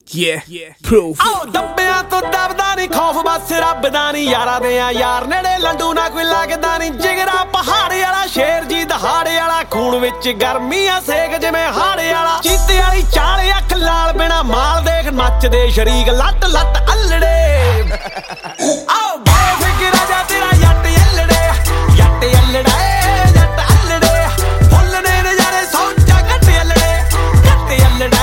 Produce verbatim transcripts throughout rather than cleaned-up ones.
Yeah, yeah, proof. ਆਓ ਦੱਬਿਆਂ ਤੋਂ ਦਬਦਾ ਨਹੀਂ ਖੌਫ ਬਸ ਰੱਬ ਦਾ ਨਹੀਂ ਯਾਰਾਂ ਦੇ ਆ ਯਾਰ ਨੇੜੇ ਲੰਡੂ ਨਾ ਕੋਈ ਲੱਗਦਾ ਨਹੀਂ ਜਿਗਰਾ ਪਹਾੜੇ ਵਾਲਾ ਸ਼ੇਰ ਜੀ ਦਹਾੜੇ ਵਾਲਾ ਖੂਨ ਵਿੱਚ ਗਰਮੀਆਂ ਸੇਕ ਜਿਵੇਂ ਹਾੜੇ ਵਾਲਾ ਚੀਤੇ ਵਾਲੀ ਚਾਲ ਅੱਖ ਲਾਲ ਬਿਨਾ ਮਾਲ ਦੇਖ ਨੱਚਦੇ ਸ਼ਰੀਕ ਲੱਟ ਲੱਟ ਅੱਲੜੇ ਆਓ ਬੇਫਿਕਰ ਰਾਜਾ ਤੇਰਾ ਜੱਟ ਅੱਲੜੇ ਜੱਟ ਅੱਲੜਾ ਜੱਟ ਅੱਲੜੇ ਫੁੱਲ ਨੇ ਨਜ਼ਾਰੇ ਸੌਂਚਾ ਕੱਟ ਅੱਲੜੇ ਕੱਟ ਅੱਲੜਾ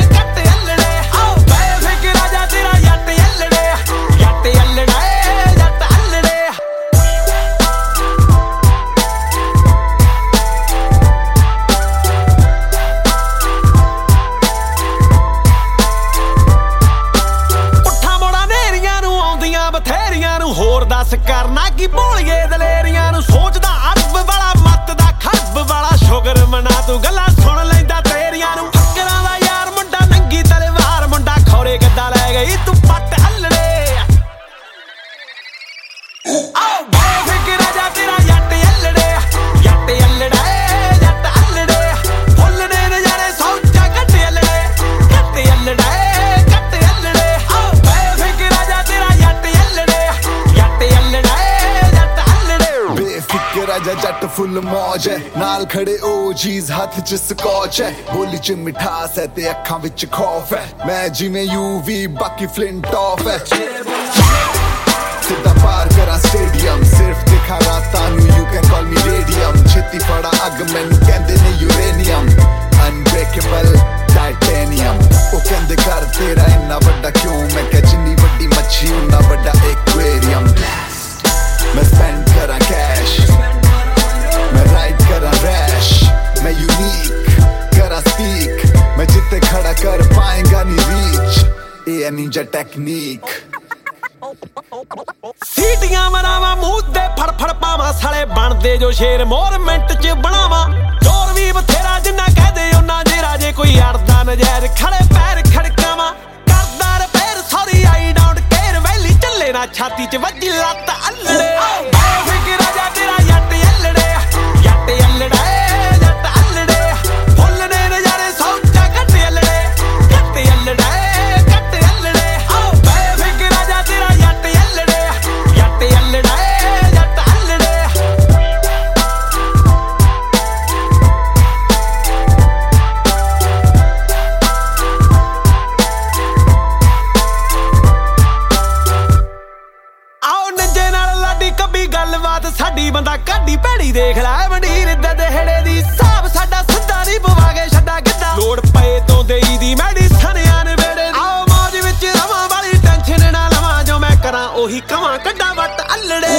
ਹੋਰ ਦੱਸ ਕਰਨਾ ਕੀ ਭੋਲੀਏ ਦਲੇਰੀਆਂ ਨੂੰ ਸੋਚਦਾ ਅਰਬ ਵਾਲਾ ਮੱਤ ਦਾ ਖਰਬ ਵਾਲਾ ਸ਼ੁਗਰ ਮਨਾ ਤੂੰ ਗੱਲਾਂ ਸੁਣ ਲੈਂਦਾ ਤੇਰੀਆਂ ਨੂੰ ਫੱਕਰਾਂ ਦਾ ਯਾਰ ਮੁੰਡਾ ਨੰਗੀ ਤਲਵਾਰ ਮੁੰਡਾ ਖੌਰੇ ਕਿੱਦਾਂ ਲੈ ਗਈ ਤੂੰ ਪੱਟ ਹੱਲੜੇ ਆਓ ਬੇਫਿਕਰ ਰਾਜਾ ਤੇਰਾ ਜੱਟ ਹੱਲੜੇ ਜੱਟ ਹੱਲੜਾ ਜੱਟ ਹੱਲੜੇ ਫੁੱਲ ਨੇ ਨਜ਼ਾਰੇ ਸੌਂਚਾ ਕੱਟ ਹੱਲੜੇ ਕੱਟ ਹੱਲੜਾ ਰਾਜਾ ਜੱਟ ਫੁੱਲ ਮੌਜ ਹੈ ਨਾਲ ਖੜੇ ਓ ਜੀਜ਼ ਹੱਥ ਚ ਸਕੌਚ ਹੈ ਬੋਲੀ ਚ ਮਿਠਾਸ ਹੈ ਤੇ ਅੱਖਾਂ ਵਿੱਚ ਖੌਫ ਹੈ ਮੈਂ ਜਿਵੇਂ ਯੂਵੀ ਬਾਕੀ ਫਲਿੰਟ ਆਫ ਹੈ ਸਿੱਧਾ ਪਾਰ ਕਰਾਂ ਸਟੇਡੀਅਮ ਸਿਰਫ ਦਿਖਾ ਰਾਤਾਂ ਨੂੰ you can call me radium ਛੇਤੀ ਫੜਾ ਅੱਗ ਮੈਨੂੰ ਕਹਿੰਦੇ ਨੇ ਯੂਰੇਨੀਅਮ ਅਨਬ੍ਰੇਕੇਬਲ ਟਾਈਟੇਨੀਅਮ ਉਹ ਕਹਿੰਦੇ ਘਰ ਤੇਰਾ ਇੰਨਾ ਵੱਡਾ ਕਿਉਂ ਮੈਂ ਕਿਹਾ ਜਿੰਨੀ ਵੱਡੀ ਮੱਛੀ ਉਨਾ ਵੱਡਾ ਐਕੁਆਰੀਅਮ ਮੈਂ ਸਪੈਂਡ ਕਰਾਂ ਕੈਸ਼ मैं राइड करा रैश मैं यूनिक करा स्पीक मैं जितने खड़ा कर पाएगा नहीं रीच ये है निंजा टेक्निक सीटियां मरावा मूंह ते फड़ फड़ पावा साले बनदे जो शेर मोर मिंट च बनावा जोर भी बथेरा जिन्ना कह दे उन्ना जेरा जे कोई अड़दा नजैर खड़े पैर खड़कावा करदा repair sorry I don't care वैली चले ना छाती च वज्जी लत्त अल्लड़े बेफिक्र राजा तेरा जट्ट अल्लड़े जट्ट अल्लड़ा जट्ट अल्लड़े फुੱਲ ने नजारे सौंचा कट अल्लड़े कट अल्लड़ा कट अल्लड़े आओ बेफिक्र राजा तेरा जट्ट अल्लड़े जट्ट अल्लड़ा जट्ट अल्लड़े आओ नंजे नाल लाडी कभी गलबात साडी बंदा काडी भैड़ी देख लै मंडीर दहड़े दी साहब साडा सिद्धा नहीं पवागे छड्डा किद्दा लोड़ पए तो देई दी मैडिसन आन वेड़े आओ मौज विच रवां वाली टेंशन ना लवां जो मैं करां ओही कवां कड्डा वट अल्लड़े